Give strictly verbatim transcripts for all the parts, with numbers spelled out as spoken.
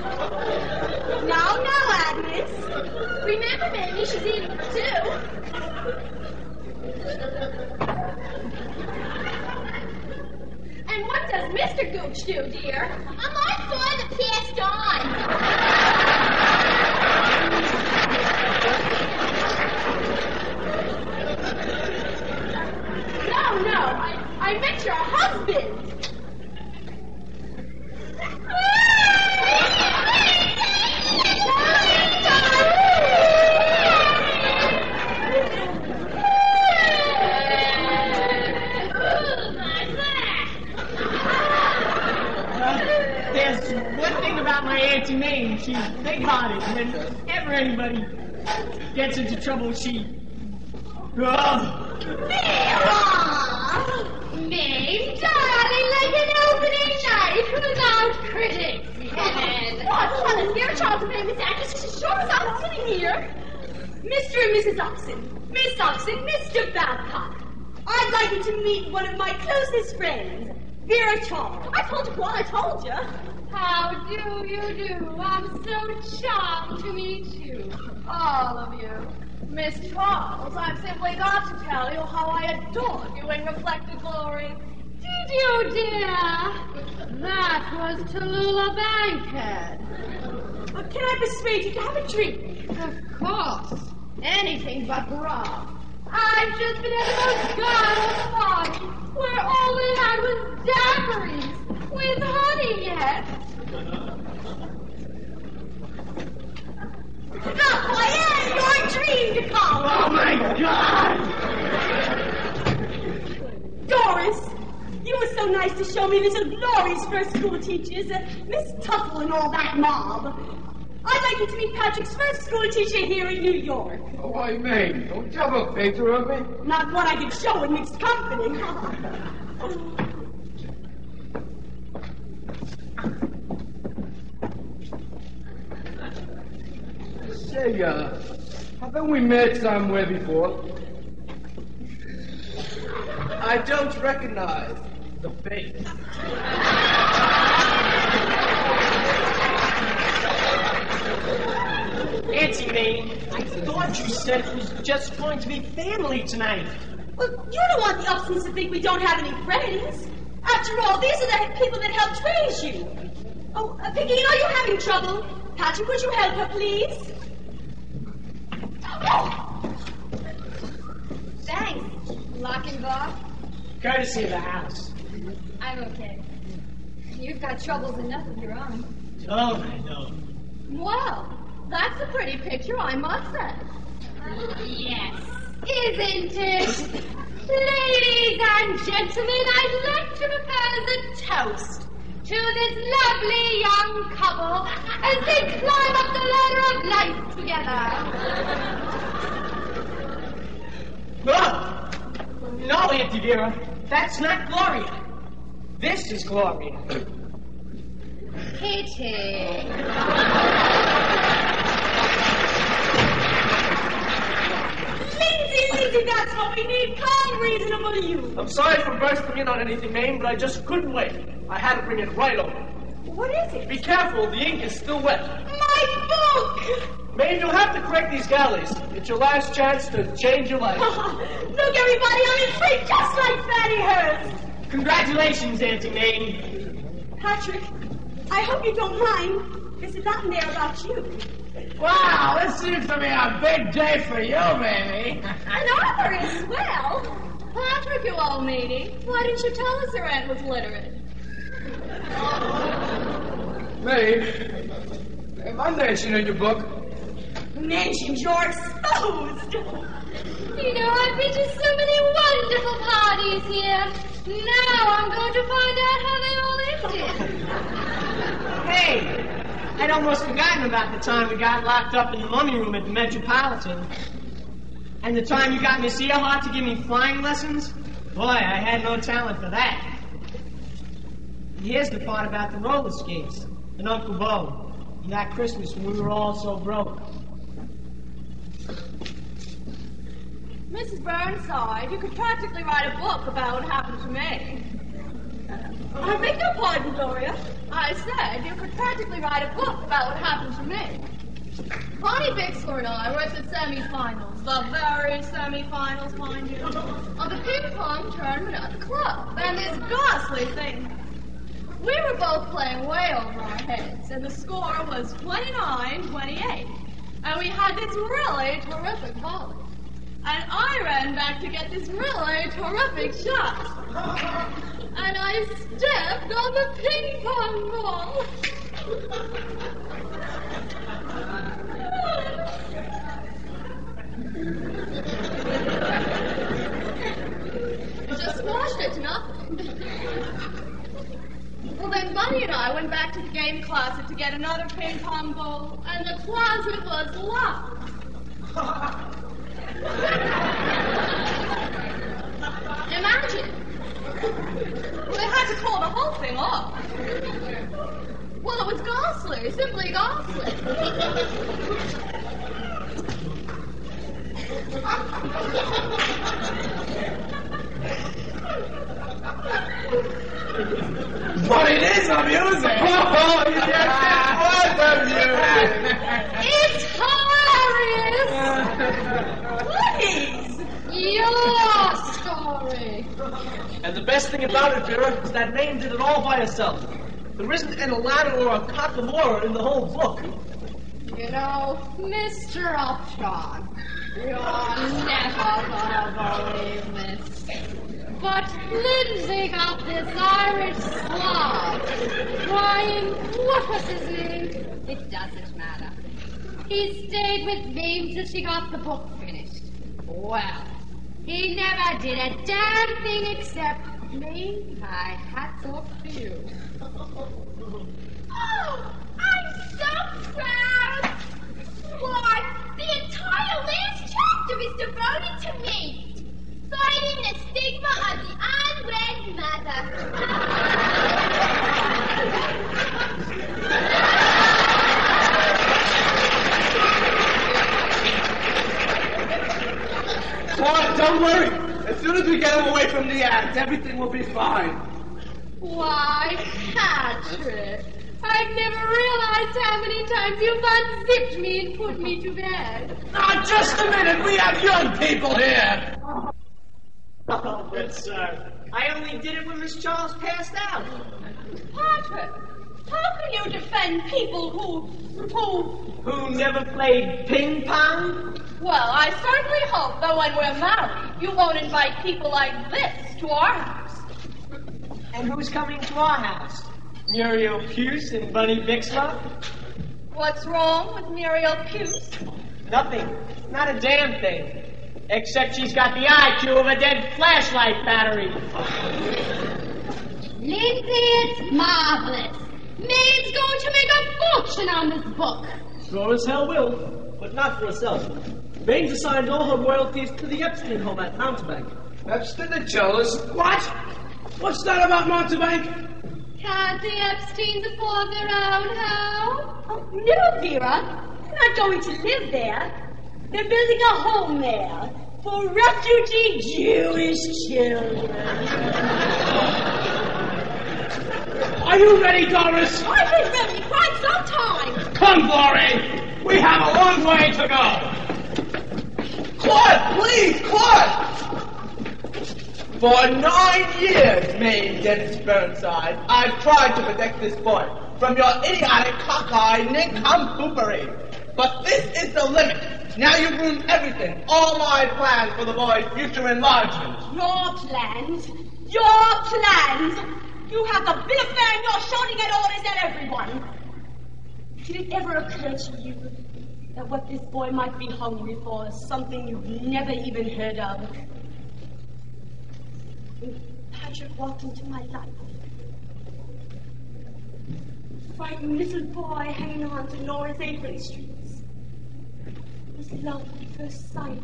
Now, now, Agnes. Remember, Mamie, she's eating too. And what does Mister Gooch do, dear? I'm all for the passed on. No, no, I, I meant your husband. My Auntie Mame, she's big-hearted. Whenever anybody gets into trouble, she... Oh. Mame, darling, like an opening night without critics. Heaven. What? Helen, dear Charles and Miss Agnes, as sure as I'm sitting here. Mister and Missus Oxon, Miss Oxon, Mister Babcock. I'd like you to meet one of my closest friends, Vera Charles. I told you what I told you. How do you do? I'm so charmed to meet you, all of you. Miss Charles, I've simply got to tell you how I adore you in Reflected Glory. Did you, dear? That was Tallulah Bankhead. Uh, can I persuade you to have a drink? Of course. Anything but grog. I've just been at the most god-awful party where all we had was daiquiris with honey yet. Oh, I am your dream to come. Oh, my God! Doris, you were so nice to show me little Glory's first school teachers, uh, Miss Tuffle and all that mob. I'd like you to meet Patrick's first school teacher here in New York. Oh, why, Mame, don't you have a picture of me? Not one I could show in mixed company. Say, uh, haven't we met somewhere before? I don't recognize the face. Auntie Mame, I thought you said it was just going to be family tonight. Well, you don't want the Upsons to think we don't have any friends. After all, these are the people that helped raise you. Oh, uh, Piggy, are you having trouble? Patrick, would you help her, please? Oh. Thanks, Lochinvar. Courtesy of the house. I'm okay. You've got troubles enough of your own. Oh, I know. Well, that's a pretty picture, I must say. Yes, isn't it? Ladies and gentlemen, I'd like to propose a toast to this lovely young couple as they climb up the ladder of life together. Oh! No, Auntie Vera, that's not Gloria. This is Gloria. Kitty. Lindsay, Lindsay, that's what we need. Calm, reasonable you. I'm sorry for bursting in on anything, Mame, but I just couldn't wait. I had to bring it right over. What is it? Be careful, the ink is still wet. My book! Mame, you'll have to correct these galleys. It's your last chance to change your life. Look, everybody, I'm in free just like Fanny Hurst. Congratulations, Auntie Mame. Patrick, I hope you don't mind. There's a lot in there about you. Wow, this seems to be a big day for you, baby. An author is swell. Patrick, you old matey, why didn't you tell us your aunt was literate? Mame, am I mentioned in your book? Mentioned, you're exposed. You know, I've been to so many wonderful parties here. Now I'm going to find out how they all ended. Hey, I'd almost forgotten about the time we got locked up in the mummy room at the Metropolitan. And the time you got Miss Earhart to give me flying lessons. Boy, I had no talent for that. Here's the part about the roller skates and Uncle Bo. And that Christmas when we were all so broke. Missus Burnside, you could practically write a book about what happened to me. I beg your pardon, Gloria. I said you could practically write a book about what happened to me. Bonnie Bixler and I were at the semifinals, the very semifinals, mind you, of the ping pong tournament at the club. And this ghastly thing. We were both playing way over our heads, and the score was twenty-nine twenty-eight. And we had this really terrific volley. And I ran back to get this really terrific shot. And I stepped on the ping pong ball. I just squashed it to nothing. Well, then Bunny and I went back to the game closet to get another ping pong ball, and the closet was locked. Imagine. They had to call the whole thing off. Well, it was ghastly, simply ghastly. But it is amusing. Oh, yes, it was amusing. It's hilarious. Please, your story. And the best thing about it, Vera, is that Mame did it all by herself. There isn't an Aladdin or a Cockamora in the whole book. You know, Mister Upjohn, you're never gonna believe this. But Lindsay got this Irish slob crying, what was his name? It doesn't matter. He stayed with me till she got the book finished. Well, he never did a damn thing except me. My hat's off to you. Oh, I'm so proud. Why, the entire last chapter is devoted to me. Fighting the stigma of the unwed mother. Claude, don't worry. As soon as we get him away from the ads, everything will be fine. Why, Patrick, I've never realized how many times you've unzipped me and put me to bed. Now, just a minute. We have young people here. Oh, good sir. I only did it when Miss Charles passed out. Patrick, how can you defend people who, who... Who never played ping pong? Well, I certainly hope that when we're married, you won't invite people like this to our house. And who's coming to our house? Muriel Puce and Bunny Bixler? What's wrong with Muriel Puce? Nothing. Not a damn thing. Except she's got the I Q of a dead flashlight battery. Lindsay, it's marvelous. Maeve's going to make a fortune on this book. Sure as hell will, but not for herself. Baines assigned all her royalties to the Epstein home at Mountebank. Epstein the cellist. What? What's that about Mountebank? Can't the Epsteins afford their own home? Oh, no, Vera. They're not going to live there. They're building a home there for refugee Jewish children. Are you ready, Doris? I've been ready quite some time. Come, Glory. We have a long way to go. Claude, please, Claude! For nine years, Mame Dennis Burnside, I've tried to protect this boy from your idiotic, cockeyed nincompooplery. But this is the limit. Now you've ruined everything. All my plans for the boy's future enlargement. Your plans? Your plans? You have the bill of fare and you're shouting at orders at everyone. Did it ever occur to you that what this boy might be hungry for is something you've never even heard of? When Patrick walked into my life, frightened little boy hanging on to Norris Apron streets. It was love at first sight.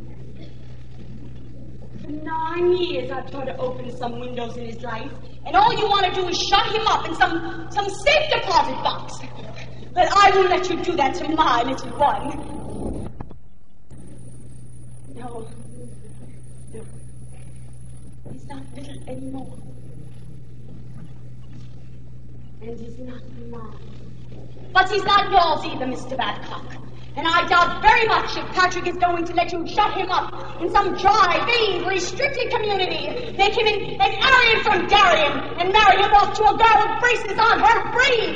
For nine years I've tried to open some windows in his life, and all you want to do is shut him up in some, some safe deposit box. But I won't let you do that to my little one. No. No. He's not little anymore. And he's not mine. But he's not yours either, Mister Badcock. And I doubt very much if Patrick is going to let you shut him up in some dry, vain, restricted community. Make him an, an Aryan from Darien and marry him off to a girl with braces on her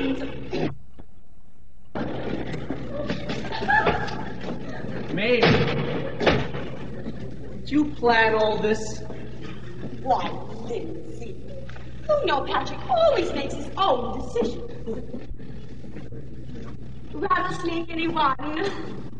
brains. Maid, did you plan all this? Why, Lindsay, you know Patrick always makes his own decisions. Rather sneak anyone.